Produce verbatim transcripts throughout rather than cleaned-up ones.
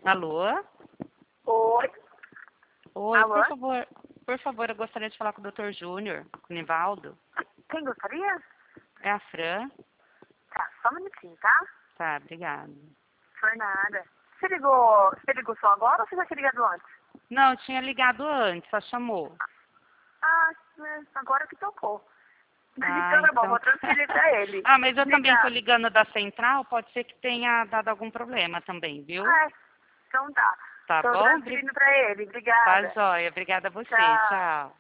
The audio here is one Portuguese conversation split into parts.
Alô? Oi. Oi, Alô? por favor, por favor, eu gostaria de falar com o doutor Júnior, com o Nivaldo. Quem gostaria? É a Fran? Tá, só um minutinho, tá? Tá, obrigada. Fernanda. Você ligou, você ligou só agora ou você já tinha ligado antes? Não, eu tinha ligado antes, só chamou. Ah, é, agora que tocou. Ah, Então tá bom, então... vou transferir pra ele. ah, mas eu também tô Liga. ligando da central, pode ser que tenha dado algum problema também, viu? Ah, é. Então tá. Tá Tô bom? Bri- transferindo pra ele. Tá Obrigada. jóia, obrigada a você, Tchau. tchau.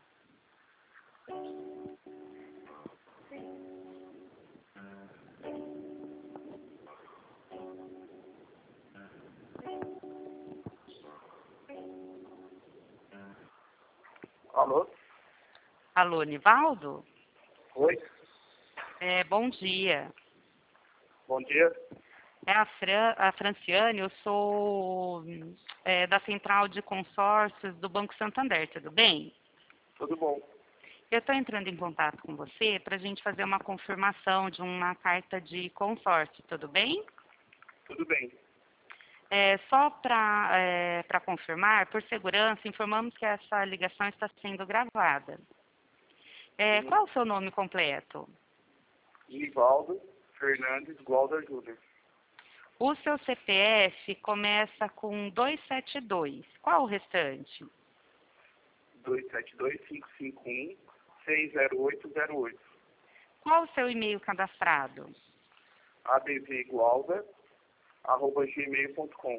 Alô? Alô, Nivaldo? Oi? É, bom dia. Bom dia. É a, Fran, a Franciane, eu sou é, da Central de Consórcios do Banco Santander, tudo bem? Tudo bom? Eu estou entrando em contato com você para a gente fazer uma confirmação de uma carta de consórcio, tudo bem? Tudo bem. É, só para é, para confirmar, por segurança, informamos que essa ligação está sendo gravada. É, Uhum. qual é o seu nome completo? Nivaldo Fernandes Gualda Júnior. O seu C P F começa com dois sete dois. Qual o restante? dois sete dois, cinco cinco um, seis zero oito zero oito. Qual o seu e-mail cadastrado? advgualda, arroba gmail ponto com.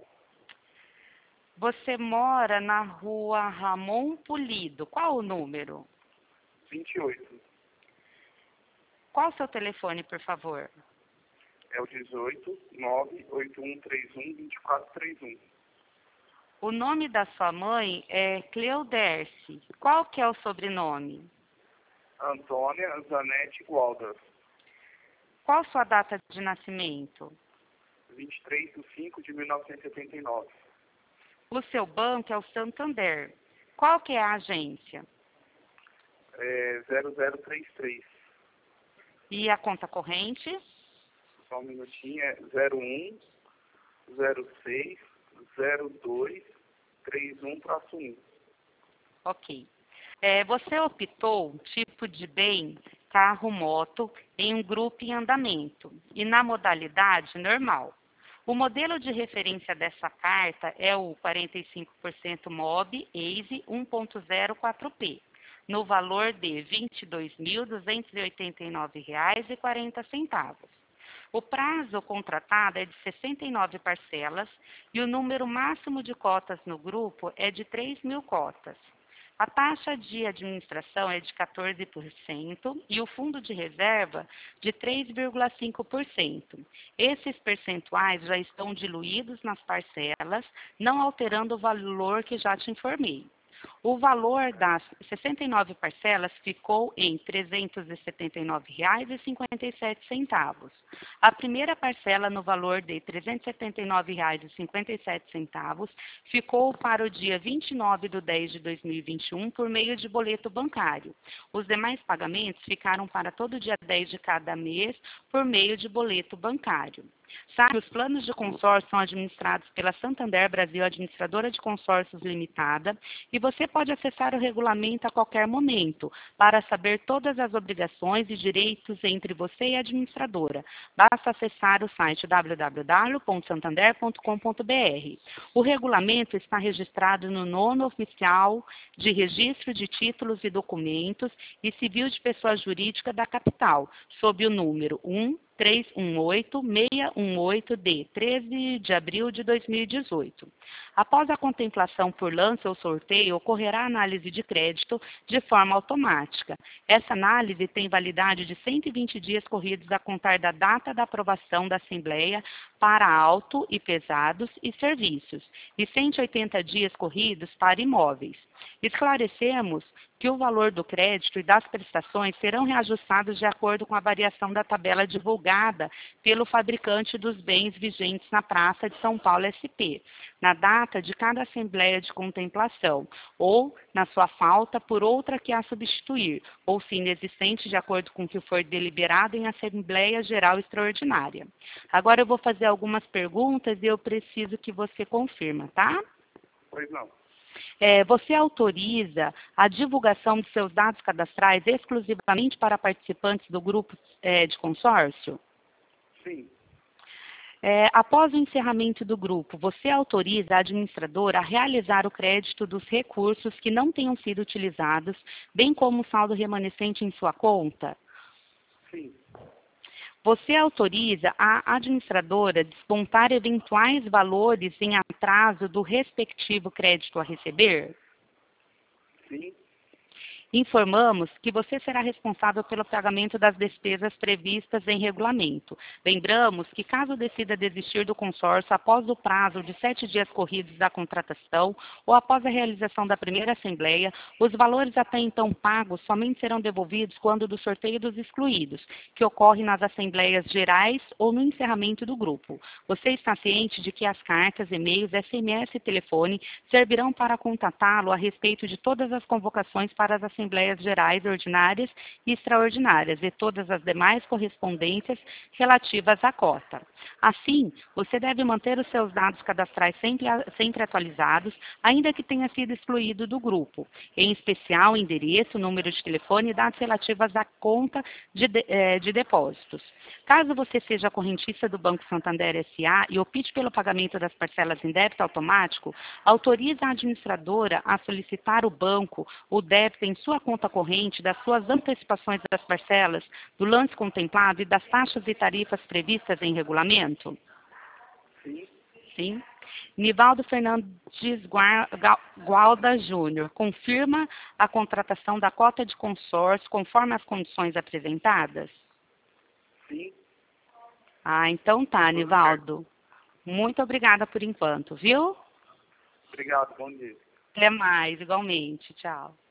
Você mora na rua Ramon Pulido. Qual o número? vinte e oito. Qual o seu telefone, por favor? É o dezoito, nove oito um três um, dois quatro três um. O nome da sua mãe é Cleuderce. Qual que é o sobrenome? Antônia Zanetti Gualda. Qual sua data de nascimento? vinte e três de cinco de mil novecentos e setenta e nove. O seu banco é o Santander. Qual que é a agência? É zero zero três três. E a conta corrente? Só um minutinho. É zero um, zero seis, zero dois, três um, traço um. Ok. É, você optou tipo de bem, carro, moto, em um grupo em andamento e na modalidade normal. O modelo de referência dessa carta é o quarenta e cinco por cento Mob Ace um ponto zero quatro P, no valor de vinte e dois mil duzentos e oitenta e nove reais e quarenta centavos. O prazo contratado é de sessenta e nove parcelas e o número máximo de cotas no grupo é de três mil cotas. A taxa de administração é de quatorze por cento e o fundo de reserva de três vírgula cinco por cento. Esses percentuais já estão diluídos nas parcelas, não alterando o valor que já te informei. O valor das sessenta e nove parcelas ficou em trezentos e setenta e nove reais e cinquenta e sete centavos. A primeira parcela, no valor de trezentos e setenta e nove reais e cinquenta e sete centavos, ficou para o dia vinte e nove de dez de dois mil e vinte e um por meio de boleto bancário. Os demais pagamentos ficaram para todo dia dez de cada mês por meio de boleto bancário. Sabe que os planos de consórcio são administrados pela Santander Brasil Administradora de Consórcios Limitada e você pode acessar o regulamento a qualquer momento para saber todas as obrigações e direitos entre você e a administradora. Basta acessar o site w w w ponto santander ponto com ponto b r. O regulamento está registrado no nono oficial de registro de títulos e documentos e civil de pessoa jurídica da capital, sob o número um três um oito, seis um oito D, treze de abril de dois mil e dezoito. Após a contemplação por lance ou sorteio, ocorrerá a análise de crédito de forma automática. Essa análise tem validade de cento e vinte dias corridos a contar da data da aprovação da Assembleia para auto e pesados e serviços, e cento e oitenta dias corridos para imóveis. Esclarecemos que o valor do crédito e das prestações serão reajustados de acordo com a variação da tabela divulgada pelo fabricante dos bens vigentes na Praça de São Paulo S P, na data de cada assembleia de contemplação, ou, na sua falta, por outra que a substituir, ou se inexistente de acordo com o que for deliberado em Assembleia Geral Extraordinária. Agora eu vou fazer algumas perguntas e eu preciso que você confirma, tá? Pois não. É, você autoriza a divulgação de seus dados cadastrais exclusivamente para participantes do grupo é, de consórcio? Sim. É, após o encerramento do grupo, você autoriza a administradora a realizar o crédito dos recursos que não tenham sido utilizados, bem como o saldo remanescente em sua conta? Sim. Você autoriza a administradora a descontar eventuais valores em atraso do respectivo crédito a receber? Sim. Informamos que você será responsável pelo pagamento das despesas previstas em regulamento. Lembramos que, caso decida desistir do consórcio após o prazo de sete dias corridos da contratação ou após a realização da primeira assembleia, os valores até então pagos somente serão devolvidos quando do sorteio dos excluídos, que ocorre nas assembleias gerais ou no encerramento do grupo. Você está ciente de que as cartas, e-mails, S M S e telefone servirão para contatá-lo a respeito de todas as convocações para as assembleias gerais ordinárias e extraordinárias e todas as demais correspondências relativas à cota. Assim, você deve manter os seus dados cadastrais sempre, sempre atualizados, ainda que tenha sido excluído do grupo, em especial endereço, número de telefone e dados relativos à conta de, de, eh, de depósitos. Caso você seja correntista do Banco Santander S A e opte pelo pagamento das parcelas em débito automático, autoriza a administradora a solicitar ao banco o débito em sua conta corrente das suas antecipações das parcelas, do lance contemplado e das taxas e tarifas previstas em regulamento? Sim. Sim. Nivaldo Fernandes Gualda Júnior, confirma a contratação da cota de consórcio conforme as condições apresentadas? Sim. Ah, então tá, Tudo Nivaldo. Muito obrigada por enquanto, viu? Obrigado, bom dia. Até mais, igualmente. Tchau.